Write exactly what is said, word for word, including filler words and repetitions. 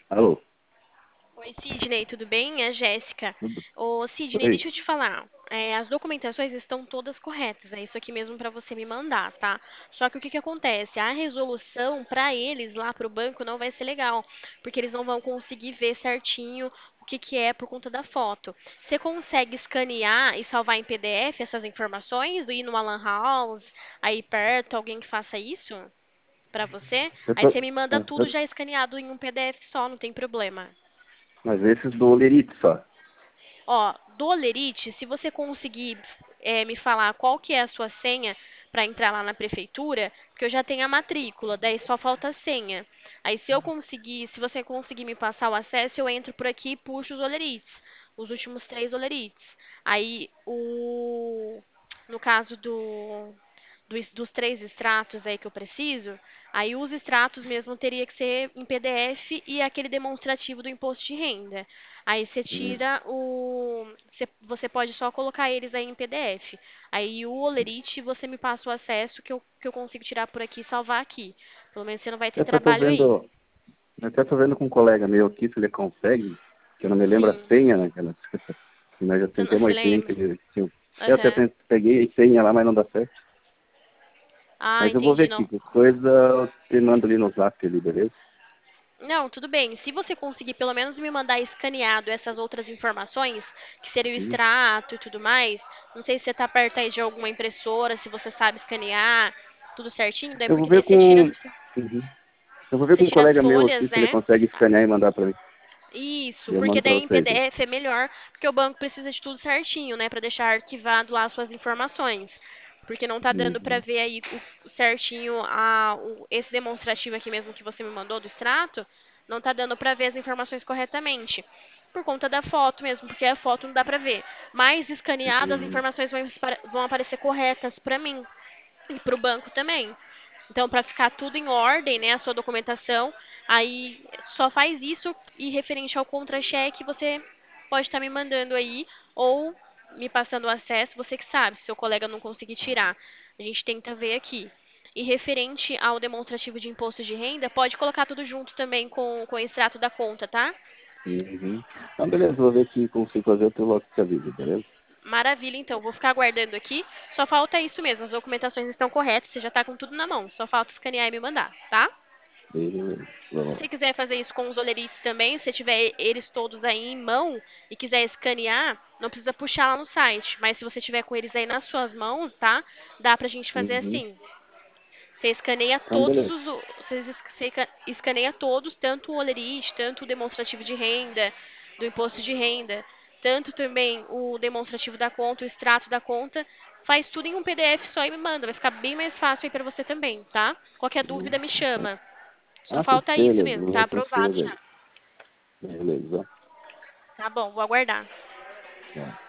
Alô? Oi, Sidney, tudo bem? É a Jéssica. Tudo? Ô, Sidney, Oi? deixa eu te falar. É, as documentações estão todas corretas. É isso aqui mesmo para você me mandar, tá? Só que o que que acontece? A resolução para eles lá para o banco não vai ser legal, porque eles não vão conseguir ver certinho o que que é por conta da foto. Você consegue escanear e salvar em P D F essas informações? Ir numa lan house, aí perto, alguém que faça isso para você? Eu Aí tô, você me manda ah, tudo eu- já escaneado em um P D F só, não tem problema. mas esses do Olerite só. Ó, do Olerite, se você conseguir é, me falar qual que é a sua senha para entrar lá na prefeitura, porque eu já tenho a matrícula, daí só falta a senha. Aí se eu conseguir, se você conseguir me passar o acesso, eu entro por aqui e puxo os Olerites, os últimos três Olerites. Aí o no caso do, dos, dos três extratos aí que eu preciso, aí os extratos mesmo teria que ser em P D F e aquele demonstrativo do imposto de renda. Aí você Hum. tira o. Você, você pode só colocar eles aí em P D F. Aí o Olerite você me passa o acesso que eu, que eu consigo tirar por aqui e salvar aqui. Pelo menos você não vai ter Eu até tô trabalho aí. vendo, eu até tô vendo com um colega meu aqui se ele consegue, que eu não me lembro a Sim. senha, né? Que, ela- que nós já Você, não- tentamos você a senha que lembra? ele tinha. Eu até Aham. tent- peguei a senha lá, mas não dá certo. Ah, Mas eu vou ver entendi. aqui, Não. que coisa eu te mando ali no zap ali, beleza? Não, tudo bem. Se você conseguir pelo menos me mandar escaneado essas outras informações, que seria o Sim. extrato e tudo mais, não sei se você está perto aí de alguma impressora, se você sabe escanear, tudo certinho, daí Eu vou porque ver daí você tira com. as, Uhum. Eu vou ver você com um tira as colega meu aqui folhas, se ele né? consegue escanear e mandar pra mim. Isso, E eu porque mando pra daí em vocês aí. P D F é melhor, porque o banco precisa de tudo certinho, né, para deixar arquivado lá as suas informações. Porque não tá dando para Uhum. ver aí o, certinho a, o, esse demonstrativo aqui mesmo que você me mandou do extrato, não tá dando para ver as informações corretamente. Por conta da foto mesmo, porque a foto não dá para ver. Mas escaneado as Entendi. informações vão, vão aparecer corretas para mim e para o banco também. Então, para ficar tudo em ordem, né, a sua documentação, aí só faz isso e referente ao contra-cheque, você pode estar me mandando aí ou me passando o acesso, você que sabe, se seu colega não conseguir tirar. A gente tenta ver aqui. E referente ao demonstrativo de imposto de renda, pode colocar tudo junto também com, com o extrato da conta, tá? Uhum. Então, beleza, vou ver se consigo fazer o teu logo te aviso, beleza? Maravilha, então. Vou ficar aguardando aqui. Só falta isso mesmo. As documentações estão corretas. Você já está com tudo na mão. Só falta escanear e me mandar, tá? Beleza, Se vamos você lá. quiser fazer isso com os olerites também, se tiver eles todos aí em mão e quiser escanear, não precisa puxar lá no site. Mas se você tiver com eles aí nas suas mãos, tá? Dá pra gente fazer Uhum. assim. Você escaneia Então, todos beleza. os. Você escaneia todos, tanto o olerite, tanto o demonstrativo de renda, do imposto de renda, tanto também o demonstrativo da conta, o extrato da conta. Faz tudo em um P D F só e me manda. Vai ficar bem mais fácil aí pra você também, tá? Qualquer Hum, dúvida me então. chama. Só Ah, falta isso beleza, mesmo, vou tá ver com aprovado vocês já. aí. Beleza. Tá bom, vou aguardar. Tchau.